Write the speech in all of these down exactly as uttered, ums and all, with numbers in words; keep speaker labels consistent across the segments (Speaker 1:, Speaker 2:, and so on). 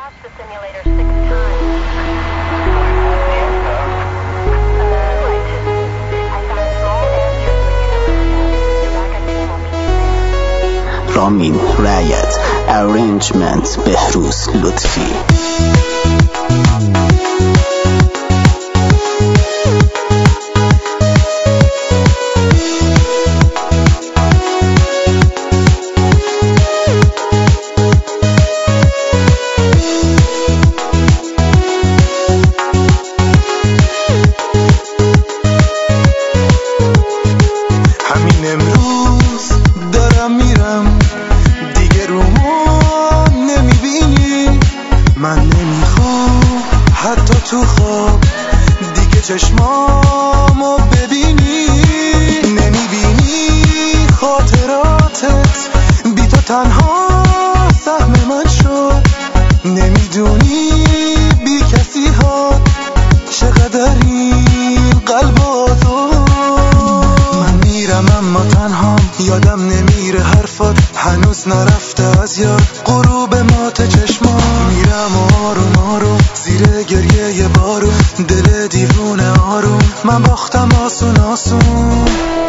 Speaker 1: رامین رایت، ارنجمنت بهروز لطفی.
Speaker 2: همین امروز دارم میرم، دیگه رومو نمیبینی، من نمیخوام حتی تو خواب دیگه چشمامو ببینی، نمیبینی خاطراتت بی تو تنها سهم من شد، نمیدونی بی کسی ها چقدر این قلب آزاد. من میرم اما تنهام، یادم نمیره حرفات هنوز نرفته از یاد، غروب مات چشما میرم آروم آروم زیر گریه ی بارون، دل دیوونه آروم من باختم آسون آسون.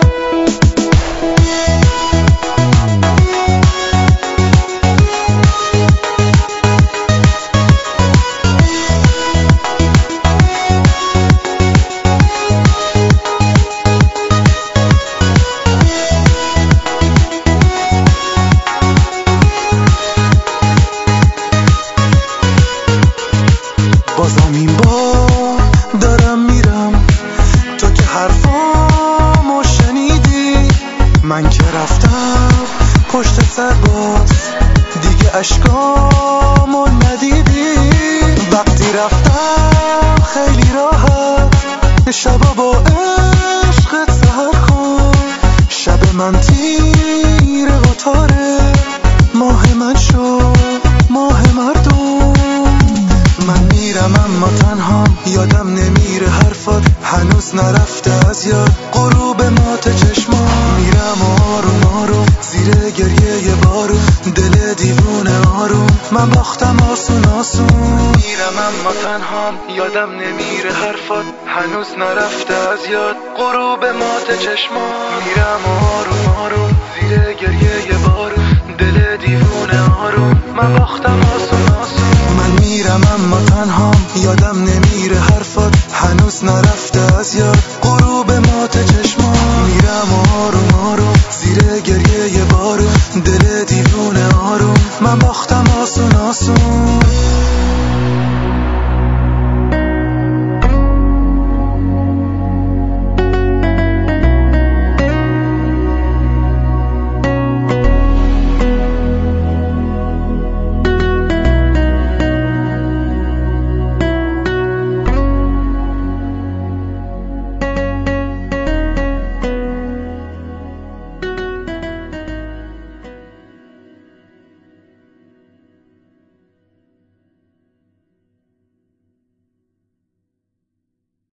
Speaker 2: بازم این بار دارم میرم، تو که حرفامو شنیدی، من که رفتم پشت سر باز دیگه اشکامو ندیدی، وقتی رفتم خیلی راحت شبا با عشقت سحر کن، شب من تیره و تاره، ماه من شد ماه مردم. من میرم اما تنهام، یادم نمیره حرفات هنوز نرفته از یاد، غروب مات چشما میرم آروم آروم زیر گریه ی بارون، دل دیوونه آروم من باختم آسون آسون. میرم اما تنهام، یادم نمیره حرفات هنوز نرفته از یاد، غروب مات چشما میرم آروم آروم زیر گریه ی بارون، دل دیوونه آروم من باختم آسون آسون. من میرم اما تنهام، یادم نمیره حرفات هنوز نرفته از یاد، غروب مات چشما میرم آروم آروم زیر گریه ی بارون، دل دیوونه آروم من باختم آسون آسون.